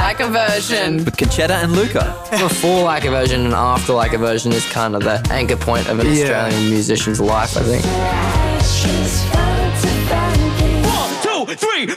Like a Version with Conchetta and Luca. Before Like a Version and after Like a Version is kind of the anchor point of an Australian musician's life, I think. 1, 2, 3,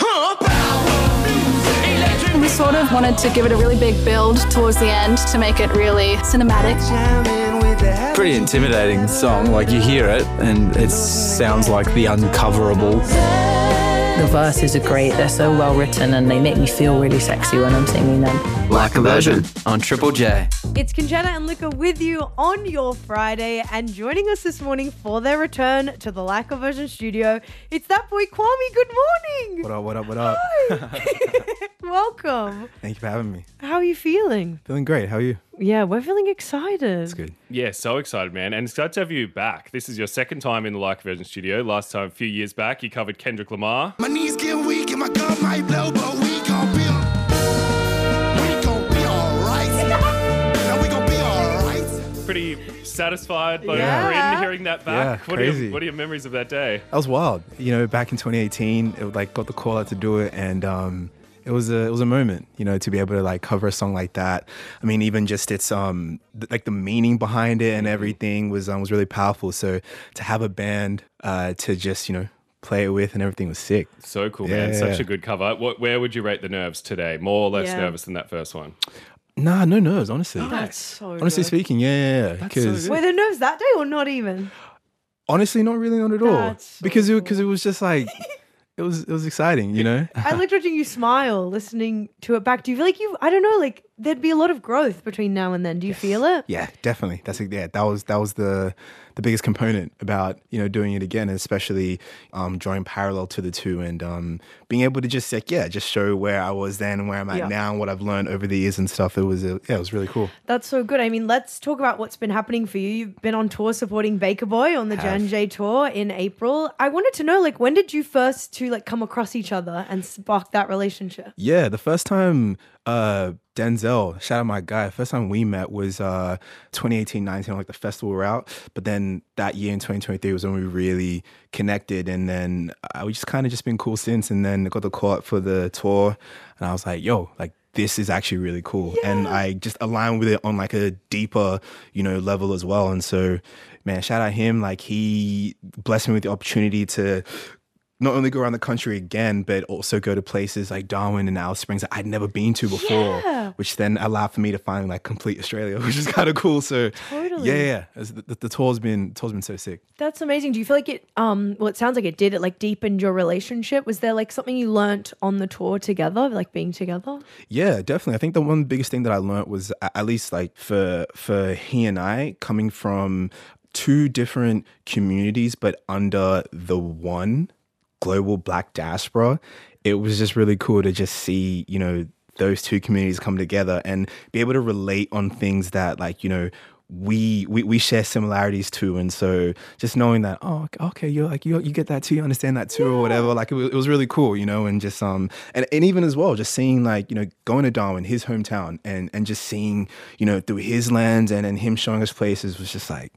We sort of wanted to give it a really big build towards the end to make it really cinematic. Pretty intimidating song, like you hear it and it sounds like the uncoverable. The verses are great, they're so well written and they make me feel really sexy when I'm singing them. Like a Version on Triple J. It's Conchetta and Luca with you on your Friday, and joining us this morning for their return to the Like a Version studio, it's that boy Kwame. Good morning. What up, what up, what up? Welcome. Thank you for having me. How are you feeling? Feeling great. How are you? Yeah, we're feeling excited. That's good. Yeah, so excited, man. And it's glad to have you back. This is your second time in the Like a Version studio. Last time, a few years back, you covered Kendrick Lamar. My knees get weak and my gun might blow, but we gon' be alright. Now we gon' be alright. Pretty satisfied by Yeah. hearing that back. Yeah, crazy. What are your memories of that day? That was wild. You know, back in 2018, it like got the call out to do it, and it was a moment, you know, to be able to like cover a song like that. I mean, even just its like the meaning behind it and everything was really powerful. So to have a band to just, you know, play it with and everything was sick. So cool, man. Such a good cover. Where would you rate the nerves today? More or less nervous than that first one? Nah, no nerves, honestly. That's so Honestly good. speaking, yeah. Because Were there nerves that day or not even? honestly, not really, not at all. That's so Because cool. it was just like it was exciting, you know. I liked watching you smile, listening to it back. Do you feel like I don't know, like there'd be a lot of growth between now and then. Do you feel it? Yeah, definitely. That was the biggest component about, you know, doing it again, especially drawing parallel to the two and being able to just just show where I was then and where I'm at now and what I've learned over the years and stuff. It was it was really cool. That's so good. I mean, let's talk about what's been happening for you. You've been on tour supporting Baker Boy on the Jan J tour in April. I wanted to know, like, when did you first come across each other and spark that relationship? Yeah, the first time Denzel, shout out my guy, first time we met was 2018-19, like the festival route. But then that year in 2023 was when we really connected. And then we just kind of just been cool since. And then got the call up for the tour. And I was like, yo, like, this is actually really cool. Yeah. And I just aligned with it on like a deeper, you know, level as well. And so, man, shout out him. Like, he blessed me with the opportunity to not only go around the country again, but also go to places like Darwin and Alice Springs that I'd never been to before, which then allowed for me to find like complete Australia, which is kind of cool. So yeah. The tour's been so sick. That's amazing. Do you feel like it, well, it sounds like it did, it like deepened your relationship. Was there like something you learnt on the tour together, like being together? Yeah, definitely. I think the one biggest thing that I learned was, at least like for he and I, coming from two different communities, but under the one global Black diaspora, it was just really cool to just see, you know, those two communities come together and be able to relate on things that, like, you know, we share similarities too. And so just knowing that, oh, okay, you're like, you get that too, you understand that too, or whatever, like it was really cool, you know. And just and even as well, just seeing, like, you know, going to Darwin, his hometown, and just seeing, you know, through his lens and him showing us places was just like,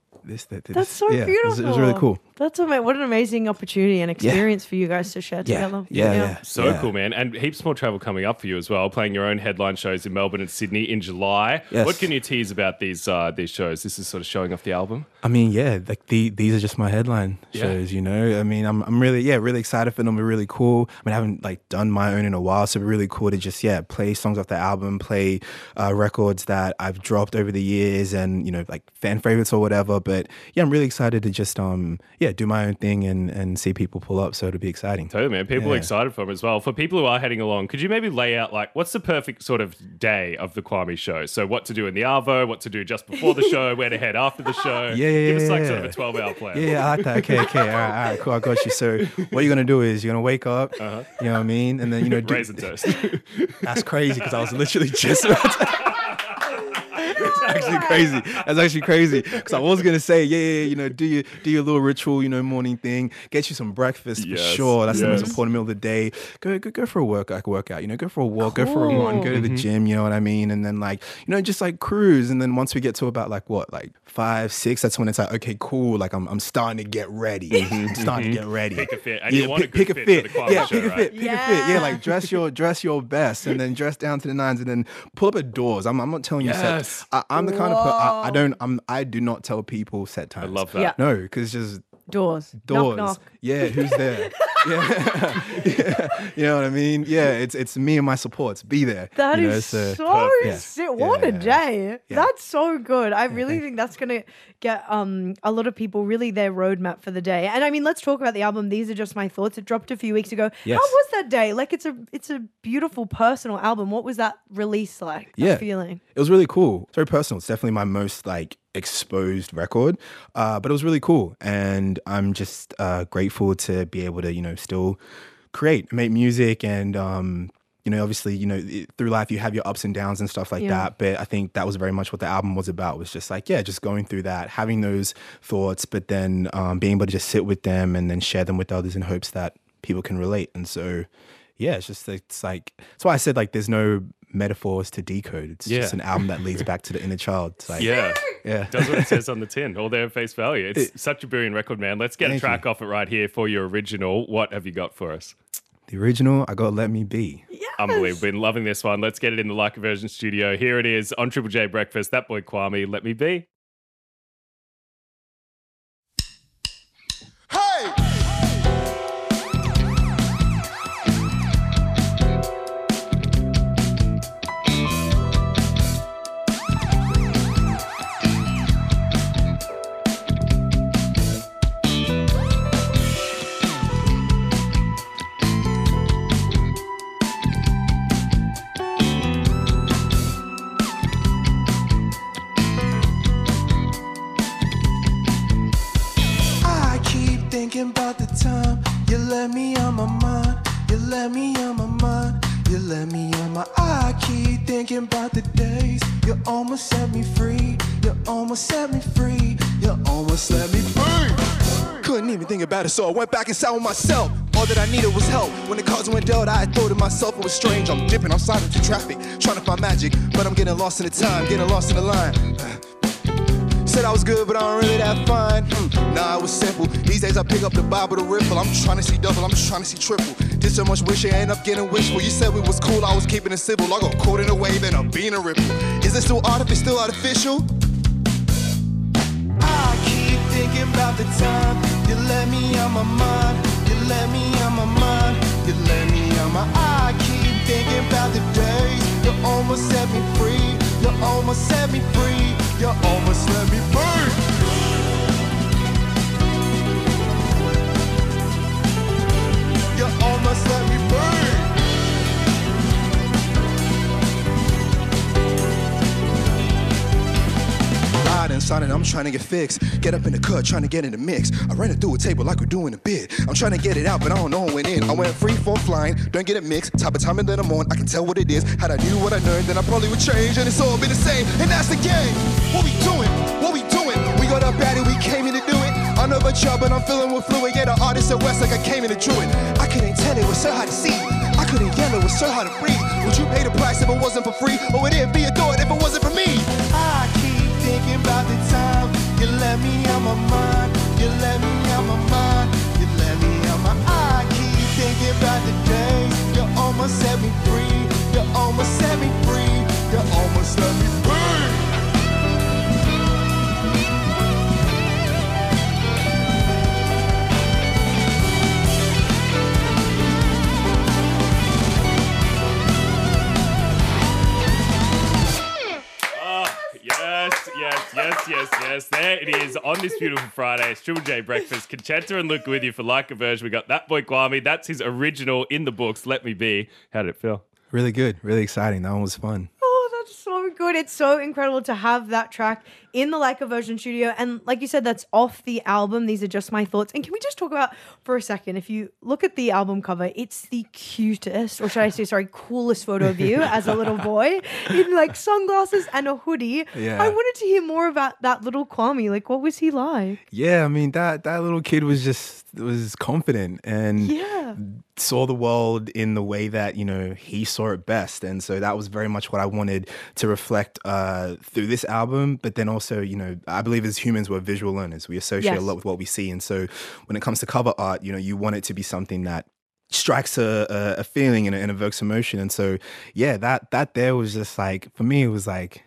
that's so beautiful. It was really cool. What an amazing opportunity and experience for you guys to share together. Yeah. So cool, man. And heaps more travel coming up for you as well, playing your own headline shows in Melbourne and Sydney in July. Yes. What can you tease about these shows? This is sort of showing off the album. I mean, yeah, like these are just my headline shows, you know. I mean, I'm really excited for them. They're really cool. I mean, I haven't like done my own in a while, so it's really cool to just play songs off the album, play records that I've dropped over the years, and, you know, like fan favorites or whatever. But yeah, I'm really excited to just do my own thing and see people pull up. So it'll be exciting. Totally, man. People are excited for them as well. For people who are heading along, could you maybe lay out, like, what's the perfect sort of day of the Kwame show? So what to do in the Arvo, what to do just before the show, where to head after the show. Give us like sort of a 12-hour plan. Yeah, I like that. Okay. All right, cool. I got you. So what you're going to do is you're going to wake up, you know what I mean? And then, you know, raisin toast. That's crazy because I was literally just about to... It's actually crazy. That's actually crazy. Because I was gonna say, do your little ritual, morning thing. Get you some breakfast for sure. That's the most important meal of the day. Go for a workout. Go for a walk. Go for a run. Go to the gym. You know what I mean? And then just cruise. And then once we get to about 5, 6, that's when it's okay, cool. I'm starting to get ready. I'm starting to get ready. Pick a fit. And you want a good fit. For the Kwame show, pick a fit. Pick a fit. Yeah, dress your best, and then dress down to the nines, and then pull up at doors. I'm not telling you set. I'm the kind of I do not tell people set times. I love that. Yeah. No, because just Doors. Knock, knock. Yeah, who's there? Yeah. You know what I mean? Yeah, it's me and my supports. Be there. That is so sick. What a day. Yeah. That's so good. I really think that's going to get a lot of people really their roadmap for the day. And I mean, let's talk about the album. These are just my thoughts. It dropped a few weeks ago. Yes. How was that day? It's a beautiful personal album. What was that release like? That feeling? It was really cool. It's very personal. It's definitely my most exposed record, but it was really cool, and I'm just grateful to be able to still create, make music, and obviously through life you have your ups and downs and stuff like that, but I think that was very much what the album was about, was just just going through that, having those thoughts, but then being able to just sit with them and then share them with others in hopes that people can relate. And so it's why I said there's no metaphors to decode. It's just an album that leads back to the inner child. It's does what it says on the tin, all there at face value. It's such a brilliant record, man. Let's get a track off it right here for your original. What have you got for us? The original, I got Let Me Be. Yes. Unbelievable. Been loving this one. Let's get it in the Like a Version studio. Here it is on Triple J Breakfast. That boy Kwame, Let Me Be. Hey! Thinking about the time you let me on my mind, you let me on my mind, you let me on my. I keep thinking about the days you almost set me free, you almost set me free, you almost let me free. Couldn't even think about it, so I went back inside with myself. All that I needed was help. When the cards went dealt, I thought to myself it was strange. I'm dipping outside into traffic, trying to find magic, but I'm getting lost in the time, getting lost in the line. Said I was good, but I don't really that fine. Nah, it was simple. These days I pick up the Bible to ripple. I'm trying to see double, I'm trying to see triple. Did so much wishing, I end up getting wishful. You said we was cool, I was keeping it civil. I got caught in a wave and I'm being a ripple. Is it still art if it's still artificial? I keep thinking about the time you let me on my mind, you let me on my mind, you let me on my. I keep thinking about the days you almost set me free, you almost set me free, you almost let me burn. You almost let me burn. Riding, signing, I'm trying to get fixed. Get up in the cut, trying to get in the mix. I ran it through a table like we're doing a bid. I'm trying to get it out, but I don't know when in. I went free for flying, don't get it mixed. Type of time and then I'm on, I can tell what it is. Had I knew what I learned, then I probably would change. And it's all been the same, and that's the game. What we doing? What we doing? We got up at it, we came in to do it. I know about y'all, but I'm feeling with fluid. Yeah, the artist at West like I came in to do it. I couldn't tell it was so hard to see. I couldn't yell, it was so hard to breathe. Would you pay the price if it wasn't for free? Or would it be a thought if it wasn't for me? I keep thinking about the time you let me on my mind, you let me on my mind, you let me on my. I keep thinking about the days you almost set me free, you almost set me free, you almost let me burn. Yes. There it is on this beautiful Friday. It's Triple J Breakfast. Conchetta and Luca with you for Like a Version. We got That Boy Kwame. That's his original in the books, Let Me Be. How did it feel? Really good. Really exciting. That one was fun. Oh, that's so good. good. It's so incredible to have that track in the Like a Version studio. And like you said, that's off the album. These are just my thoughts. And can we just talk about for a second, if you look at the album cover, it's the cutest, or should I say, sorry, coolest photo of you as a little boy in like sunglasses and a hoodie. Yeah. I wanted to hear more about that little Kwame. Like, what was he like? Yeah, I mean, that little kid was confident and saw the world in the way that, he saw it best. And so that was very much what I wanted to reflect through this album. But then also, I believe as humans, we're visual learners. We associate a lot with what we see. And so when it comes to cover art, you want it to be something that strikes a feeling and evokes emotion. And so, yeah, that there was just like, for me, it was like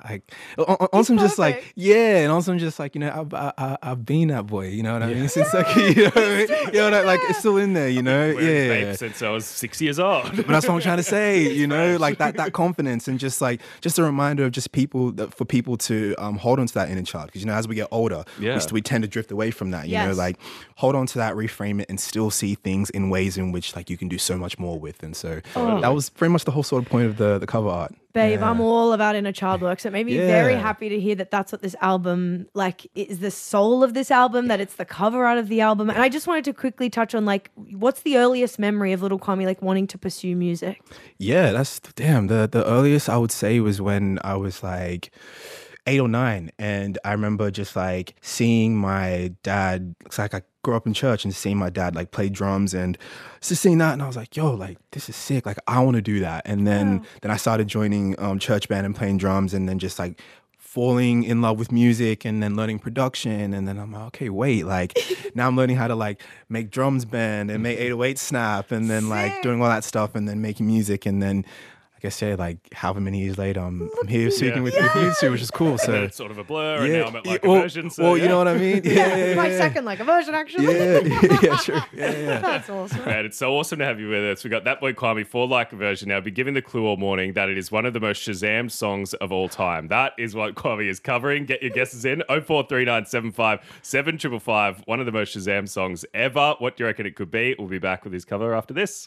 on some just like, and on some just like, I've been that boy, you know what I mean? Since like, like it's still in there, Since I was 6 years old. But that's what I'm trying to say, like that confidence and just a reminder of just for people to hold on to that inner child. Because, as we get older, we tend to drift away from that, you know, like hold on to that, reframe it and still see things in ways in which like you can do so much more with. And so that was pretty much the whole sort of point of the cover art. Babe, I'm all about inner child work. So it made me very happy to hear that that's what this album, like, is the soul of this album, that it's the cover art of the album. And I just wanted to quickly touch on, like, what's the earliest memory of little Kwame, like, wanting to pursue music? Yeah, the earliest I would say was when I was, like, 8 or 9. And I remember just, like, seeing my dad, it's like I grew up in church and seeing my dad like play drums and just seeing that, and I was like, yo, like this is sick, like I want to do that. And then I started joining church band and playing drums, and then just like falling in love with music and then learning production. And then I'm like, okay, wait, like now I'm learning how to like make drums bend and make 808 snap, and then like doing all that stuff and then making music. And then I guess like however many years later, I'm here speaking with you two, which is cool. So it's sort of a blur, and now I'm at Like a Version. So you know what I mean? My second Like a Version, actually. Yeah, sure. Yeah. That's awesome. Man, it's so awesome to have you with us. We got That Boy Kwame for Like a Version. Now, I've been giving the clue all morning that it is one of the most Shazammed songs of all time. That is what Kwame is covering. Get your guesses in. 043975 7555. One of the most Shazammed songs ever. What do you reckon it could be? We'll be back with his cover after this.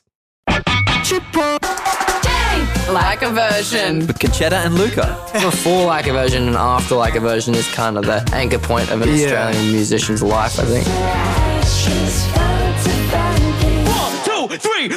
Like a Version. With Conchetta and Luca. Before Like a Version and after Like a Version is kind of the anchor point of an Australian musician's life, I think. 1, 2, 3,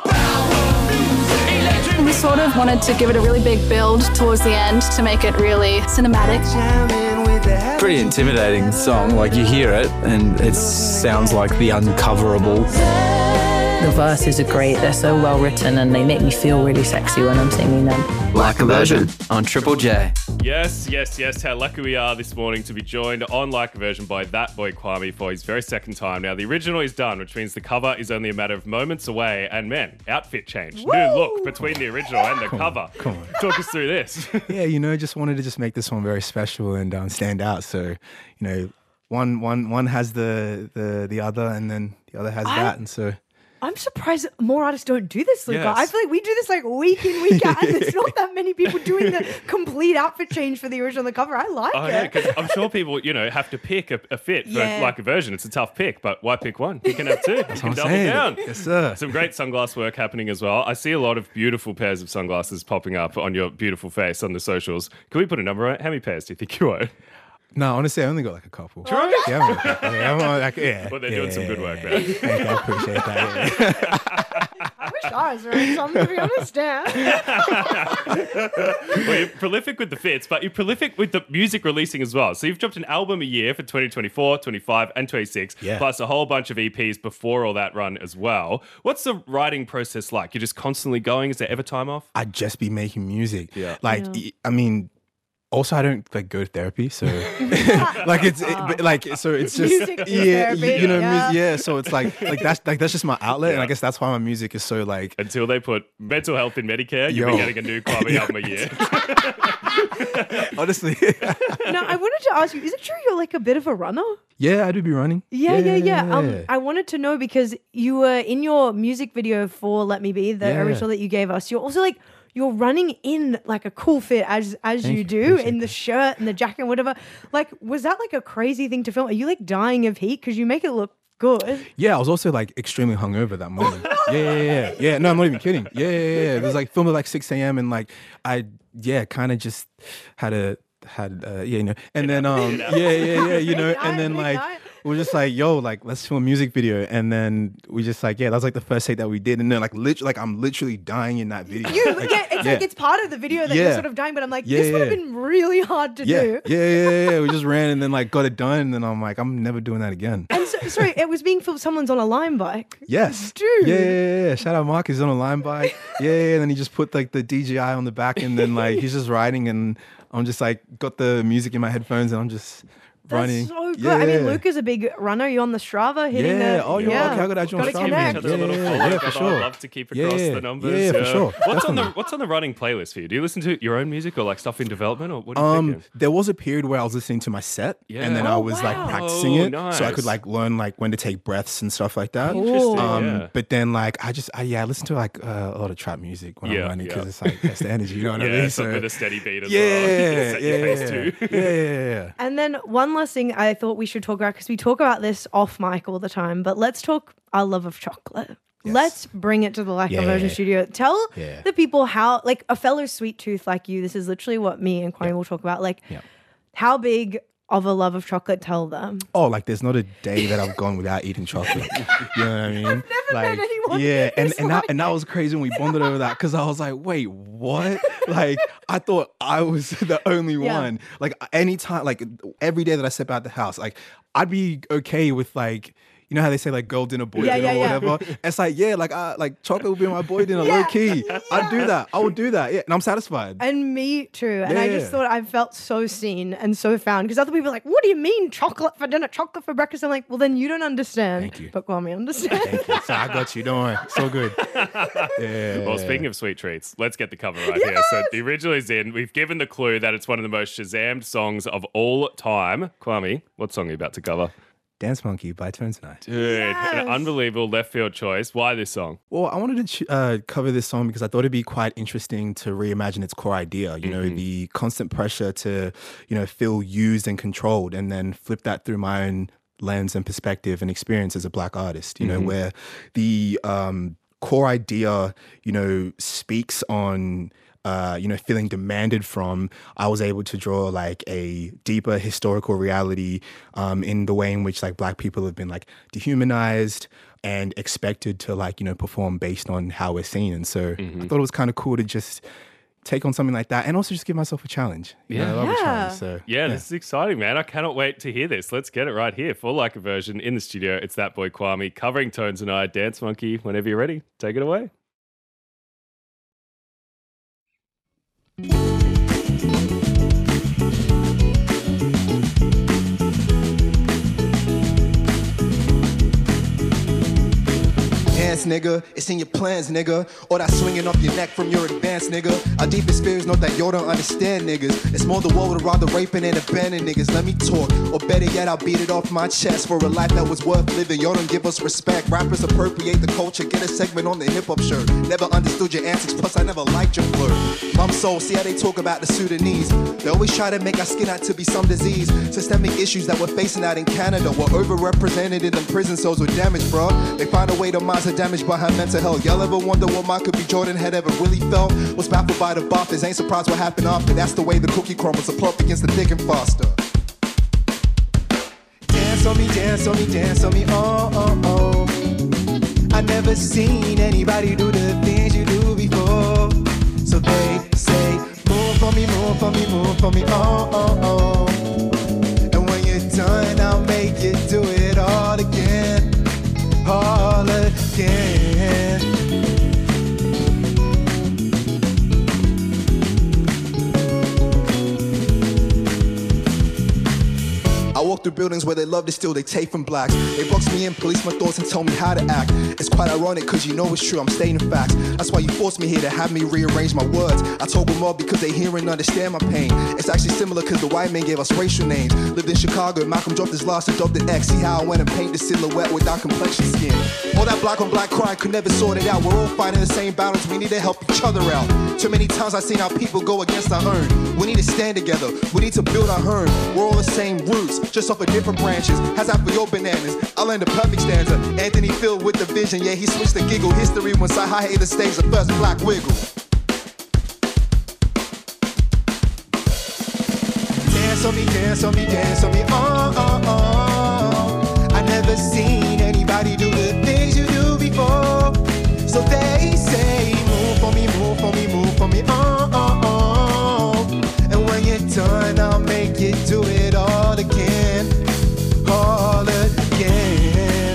We sort of wanted to give it a really big build towards the end to make it really cinematic. Pretty intimidating song. Like you hear it and it sounds like the uncoverable. The verses are great. They're so well written and they make me feel really sexy when I'm singing them. Like a Version. On Triple J. Yes. How lucky we are this morning to be joined on Like a Version by That Boy Kwame for his very second time. Now, the original is done, which means the cover is only a matter of moments away. And man, outfit change. Woo! New look between the original and the cover. Come on. Talk us through this. Yeah, just wanted to just make this one very special and stand out. So, one has the other, and then the other has that, and so. I'm surprised more artists don't do this, Luca. Yes. I feel like we do this like week in, week out, and there's not that many people doing the complete outfit change for the original and the cover. I like it. Yeah, because I'm sure people, have to pick a fit for Like a Version. It's a tough pick, but why pick one? You can have two. That's you can what I'm double saying. down. Yes, sir. Some great sunglass work happening as well. I see a lot of beautiful pairs of sunglasses popping up on your beautiful face on the socials. Can we put a number on it? How many pairs do you think you own? No, honestly, I only got like a couple. True? Yeah, Well, they're doing some good work, man. Thank you, I appreciate that. I wish ours were in some, to be honest. Well, you're prolific with the fits, but you're prolific with the music releasing as well. So you've dropped an album a year for 2024, 25, and 26, plus a whole bunch of EPs before all that run as well. What's the writing process like? You're just constantly going? Is there ever time off? I'd just be making music. I mean, also, I don't like go to therapy, so it's just music therapy, So it's like that's just my outlet, and I guess that's why my music is so like. Until they put mental health in Medicare, you'll be getting a new Kwame album a year. Honestly. Now, I wanted to ask you: is it true you're like a bit of a runner? Yeah, I do be running. Yeah. I wanted to know because you were in your music video for "Let Me Be," the original that you gave us. You're also like. You're running in like a cool fit as you do in the shirt and the jacket and whatever. Like, was that like a crazy thing to film? Are you like dying of heat? Because you make it look good. Yeah, I was also like extremely hungover that morning. Yeah. No, I'm not even kidding. Yeah. It was like filmed at like 6 a.m. and like I kind of just had you know, and then you know, and then like we're just like, yo, like let's film a music video, and then we just like, that was like the first take that we did, and then like literally, like I'm literally dying in that video. Like it's part of the video that you're sort of dying, but I'm like, this would have been really hard to do. Yeah. We just ran and then like got it done, and then I'm like, I'm never doing that again. And so, sorry, it was being filmed. Someone's on a Lime bike. Yes, dude. Yeah. Shout out Mark. He's on a Lime bike. And then he just put like the DJI on the back, and then like he's just riding, and I'm just like got the music in my headphones, and I'm just running. That's so good. I mean, Luke is a big runner. You on the Strava hitting the... Oh, okay. I got that on Strava. Yeah, for sure. I'd love to keep across the numbers. Yeah, for sure. What's on the running playlist for you? Do you listen to your own music or like stuff in development, or what are you thinking? There was a period where I was listening to my set, and then I was like practicing it, so I could like learn like when to take breaths and stuff like that. Interesting. But then like I listen to like a lot of trap music when I'm running, because it's like that's the energy, you know what I mean? So with a steady beat as well. Yeah. And then one last thing I thought we should talk about, because we talk about this off mic all the time, but let's talk our love of chocolate. Yes. Let's bring it to the Like a Virgin studio. Tell the people how, like a fellow sweet tooth like you, this is literally what me and Kwame will talk about, like how big of a love of chocolate, tell them. Oh, like there's not a day that I've gone without eating chocolate. You know what I mean? I've never met anyone. And that was crazy when we bonded over that, because I was like, wait, what? Like I thought I was the only one. Like anytime, like every day that I step out the house, like I'd be okay with like, you know how they say like girl dinner, boy dinner, or whatever. It's like, like chocolate would be my boy dinner, low key. I'd do that. I would do that. Yeah, and I'm satisfied. And me too. And I just thought I felt so seen and so found, because other people are like, what do you mean chocolate for dinner, chocolate for breakfast? I'm like, well, then you don't understand. Thank you. But Kwame understands. Thank you. So I got you. Don't worry. So good. Well, speaking of sweet treats, let's get the cover right here. So the original is in. We've given the clue that it's one of the most Shazammed songs of all time. Kwame, what song are you about to cover? Dance Monkey by Tones and I. Dude, an unbelievable left field choice. Why this song? Well, I wanted to cover this song because I thought it'd be quite interesting to reimagine its core idea. You know, the constant pressure to, you know, feel used and controlled, and then flip that through my own lens and perspective and experience as a Black artist, you know, where the core idea, you know, speaks on you know, feeling demanded from. I was able to draw like a deeper historical reality in the way in which like Black people have been like dehumanized and expected to like, you know, perform based on how we're seen. And so I thought it was kind of cool to just take on something like that, and also just give myself a challenge. You know, I love a challenge. So this is exciting, man. I cannot wait to hear this. Let's get it right here for Like a Virgin in the studio. It's that boy Kwame covering Tones and I. Dance Monkey, whenever you're ready, take it away. Dance, nigga, it's in your plans, nigga. Or that swinging off your neck from your advance, nigga. Our deepest fears know that you don't understand, niggas. It's more the world would rather raping and abandoning niggas. Let me talk, or better yet, I'll beat it off my chest for a life that was worth living. Y'all don't give us respect. Rappers appropriate the culture, get a segment on the hip-hop shirt. Never understood your antics, plus I never liked your flirt. Mom soul, see how they talk about the Sudanese. They always try to make our skin out to be some disease. Systemic issues that we're facing out in Canada were overrepresented in them prison cells with damage, bro. They find a way to mask the damage behind mental health. Y'all ever wonder what Michael B. Jordan had ever really felt? Was baffled by the boffers, ain't surprised what happened after. That's the way the cookie crumbles, a plump against the thick and faster. Dance on me, dance on me, dance on me, oh, oh, oh. I never seen anybody do the things you do before. So they say, move for me, move for me, move for me, oh, oh, oh. And when you're done, I'll make you do it all again, all again. I walk through buildings where they love to steal, they take from blacks. They box me in, police my thoughts and tell me how to act. It's quite ironic cause you know it's true, I'm stating facts. That's why you forced me here to have me rearrange my words. I talk with more because they hear and understand my pain. It's actually similar cause the white man gave us racial names. Lived in Chicago, Malcolm dropped his last, adopted X. See how I went and paint the silhouette without complexion skin. All that black on black crime could never sort it out. We're all fighting the same battles, we need to help each other out. Too many times I've seen how people go against our own. We need to stand together, we need to build our home. We're all the same roots, just off of different branches. How's that for your bananas? I'll learn the perfect stanza. Anthony filled with the vision, yeah, he switched the giggle. History when Sahai the stage, the first black wiggle. dance on me, dance on me, dance on me. Oh, oh, oh. I never seen anybody do the things you do before. So they say, move for me, move for me, move for me. Oh, oh, oh. And when you're done, I'll make you do it all again. All again.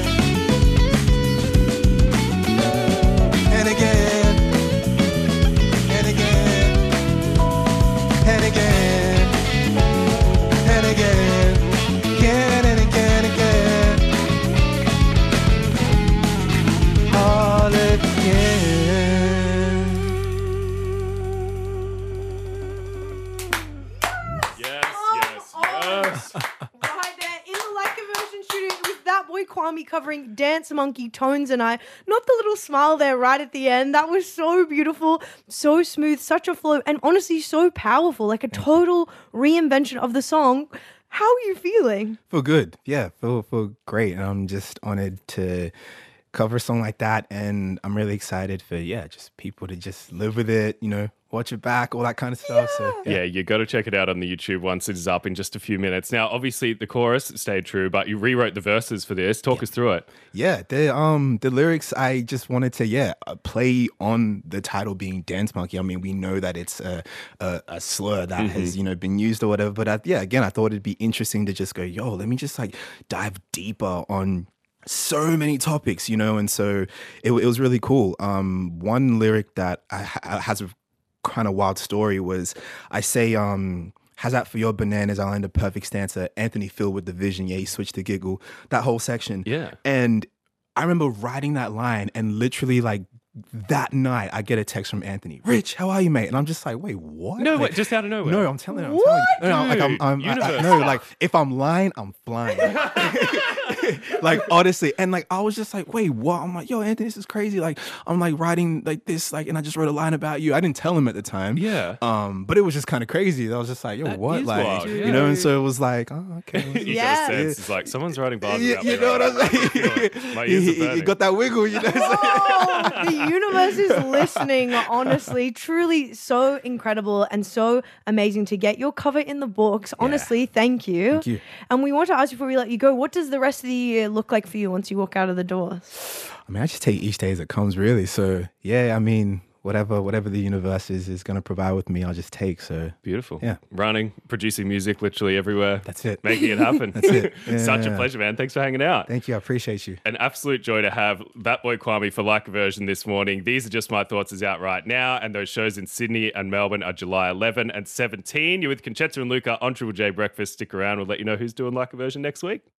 And again. And again. And again. And again. Again and again, again. All again. Right there in the Like a Version studio with that boy Kwame covering Dance Monkey, Tones and I. Not the little smile there right at the end. That was so beautiful, so smooth, such a flow, and honestly so powerful, like a total reinvention of the song. How are you feeling? Feel good. Yeah, feel great. And I'm just honored to cover a song like that. And I'm really excited for, just people to just live with it, watch it back, all that kind of stuff. So Yeah, you got to check it out on the YouTube once it is up in just a few minutes. Now, obviously, the chorus stayed true, but you rewrote the verses for this. Talk us through it. Yeah, the lyrics, I just wanted to, play on the title being Dance Monkey. I mean, we know that it's a slur that has, been used or whatever. But again, I thought it'd be interesting to just go, let me just dive deeper on so many topics, and so it was really cool. One lyric that has a kind of wild story was, I say, how's that for your bananas? I'll end a perfect stanza. Anthony filled with the vision. Yeah, he switched to giggle. That whole section. Yeah. And I remember writing that line and literally that night I get a text from Anthony. Rich, how are you, mate? And I'm just like, wait, what? No, wait, just out of nowhere. No, I'm telling you. Universe. If I'm lying, I'm flying. Honestly. And I was just like, wait, what? I'm like, yo, Anthony, this is crazy. I'm writing this, and I just wrote a line about you. I didn't tell him at the time. Yeah. But it was just kind of crazy. I was just like, yo, That what? is wild, yeah. And so it was like, oh, okay. You got a sense. It's like someone's writing bars about me. You know what I'm saying? My ears are burning. You got that wiggle, Oh, the universe is listening, honestly. Truly so incredible and so amazing to get your cover in the books. Honestly, thank you. Thank you. And we want to ask you before we let you go, what does the rest of the year look like for you once you walk out of the doors? I mean, I just take each day as it comes, really. So, I mean, whatever the universe is going to provide with me, I'll just take. So beautiful. Yeah. Running, producing music literally everywhere. That's it. Making it happen. That's it. Yeah, Such a pleasure, man. Thanks for hanging out. Thank you. I appreciate you. An absolute joy to have that boy Kwame for Like a Version this morning. These Are Just My Thoughts is out right now, and those shows in Sydney and Melbourne are July 11 and 17. You're with Conchetta and Luca on Triple J Breakfast. Stick around. We'll let you know who's doing Like a Version next week.